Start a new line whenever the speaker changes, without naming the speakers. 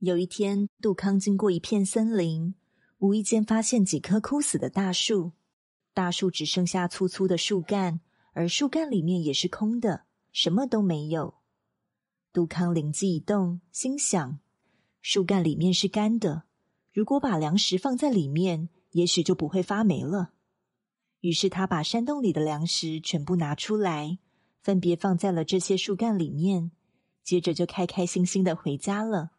有一天，杜康经过一片森林，无意间发现几棵枯死的大树。大树只剩下粗粗的树干，而树干里面也是空的，什么都没有。杜康灵机一动，心想，树干里面是干的，如果把粮食放在里面，也许就不会发霉了。于是他把山洞里的粮食全部拿出来，分别放在了这些树干里面，接着就开开心心的回家了。